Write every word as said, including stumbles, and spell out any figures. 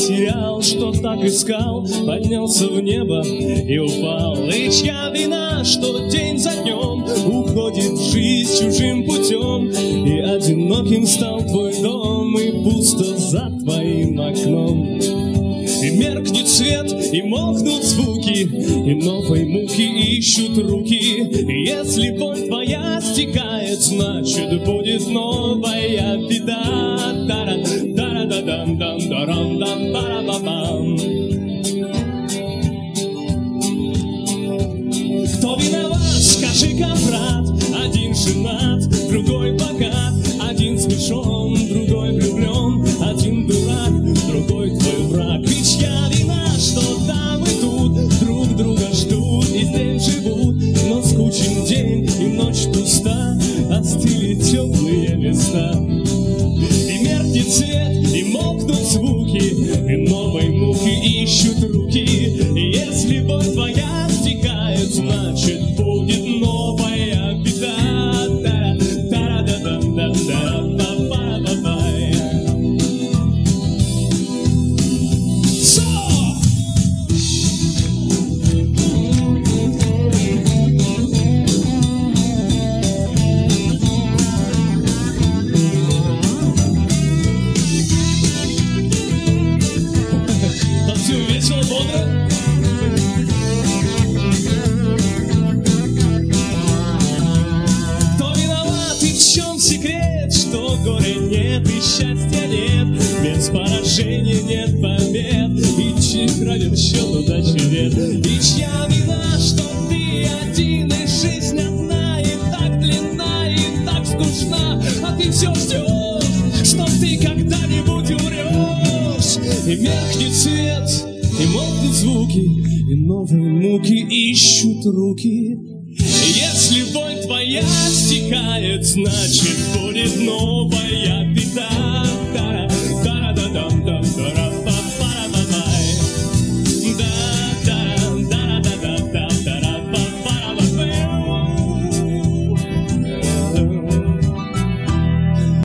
потерял, что так искал, поднялся в небо и упал. И чья вина, что день за днем уходит в жизнь чужим путем, и одиноким стал твой дом, и пусто за твоим окном. И меркнет свет, и мокнут звуки, и новой муки ищут руки. И если боль твоя стекает, значит будет новая беда. Тара-да-дам-дам-дарам-дам-дарам-дам-ба-ра-ба-бам. Кто виноват, скажи-ка, брат? Один женат, другой богат, один смешон, другой влюблен, один дурак, другой твой враг. И чья вина, что там и тут друг друга ждут и здесь живут, но скучен день и ночь пуста, остыли теплые места. И меркнет свет, и мокнут звуки, и новой муки ищут руки. И если боль твоя стекает, значит будет новая беда. Тара-да-дам-дам-дам-дам-ба-ба-ба-бай. Танцуем весело, бодро. Кто виноват и в чем секрет, что горя нет и счастья нет, без поражения нет побед, и чьих равен счет удачи нет. И чья вина, что ты один, и жизнь одна, и так длинна, и так скучна, а ты все ждешь, что ты когда-нибудь умрешь. И меркнет свет, и мокнут звуки, и новые муки ищут руки. Если боль твоя стекает, значит будет новая беда. Тара-тара-дам.